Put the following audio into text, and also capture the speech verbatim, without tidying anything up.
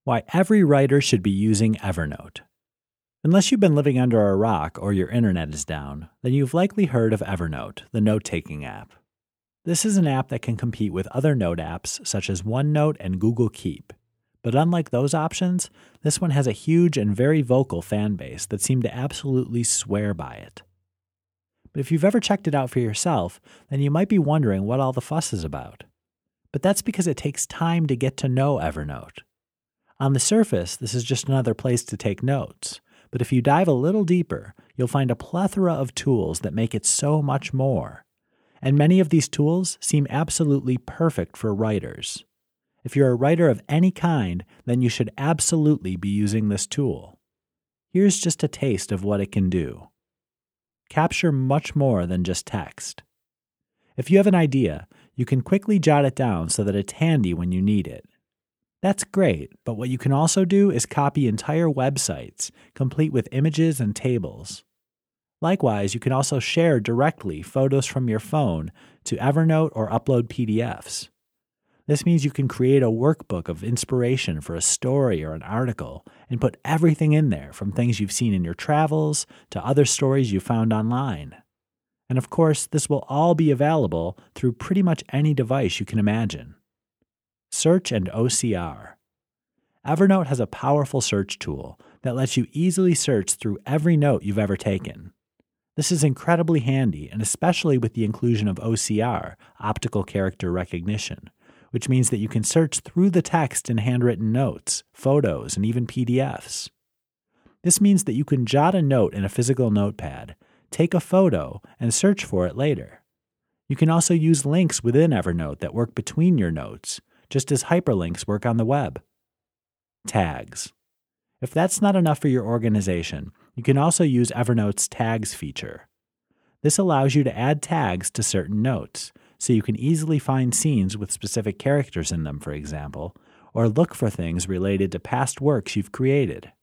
Why every writer should be using Evernote. Unless you've been living under a rock or your internet is down, then you've likely heard of Evernote, the note-taking app. This is an app that can compete with other note apps such as OneNote and Google Keep. But unlike those options, this one has a huge and very vocal fan base that seem to absolutely swear by it. But if you've ever checked it out for yourself, then you might be wondering what all the fuss is about. But that's because it takes time to get to know Evernote. On the surface, this is just another place to take notes, but if you dive a little deeper, you'll find a plethora of tools that make it so much more. And many of these tools seem absolutely perfect for writers. If you're a writer of any kind, then you should absolutely be using this tool. Here's just a taste of what it can do. Capture much more than just text. If you have an idea, you can quickly jot it down so that it's handy when you need it. That's great, but what you can also do is copy entire websites, complete with images and tables. Likewise, you can also share directly photos from your phone to Evernote or upload P D Fs. This means you can create a workbook of inspiration for a story or an article and put everything in there, from things you've seen in your travels to other stories you found online. And of course, this will all be available through pretty much any device you can imagine. Search and O C R. Evernote has a powerful search tool that lets you easily search through every note you've ever taken. This is incredibly handy, and especially with the inclusion of O C R, optical character recognition, which means that you can search through the text in handwritten notes, photos, and even P D Fs. This means that you can jot a note in a physical notepad, take a photo, and search for it later. You can also use links within Evernote that work between your notes, just as hyperlinks work on the web. Tags. If that's not enough for your organization, you can also use Evernote's Tags feature. This allows you to add tags to certain notes, so you can easily find scenes with specific characters in them, for example, or look for things related to past works you've created.